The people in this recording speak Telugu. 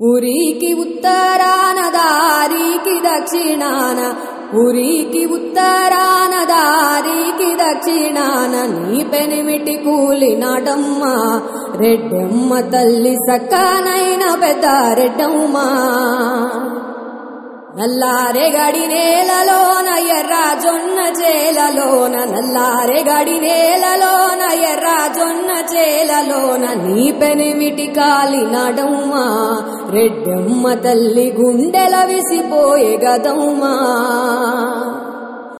ఊరికి ఉత్తరాన దారికి దక్షిణాన, ఊరికి ఉత్తరాన దారికి దక్షిణాన, నీ పెనిమిటి కూలినాడమ్మ రెడ్డమ్మ తల్లి సక్కనైన పెద్ద రెడ్డమ్మ. నల్లారెగడి నేలలోన ఎర్ర జొన్న చేలలోన, నల్లారెగడి నేలలోన ఎర్ర జొన్న చేలలోన, నీ పెనిమిటి కాలినాడమ్మ రెడ్డమ్మ తల్లి గుండెల విసిపోయే గదమ్మ.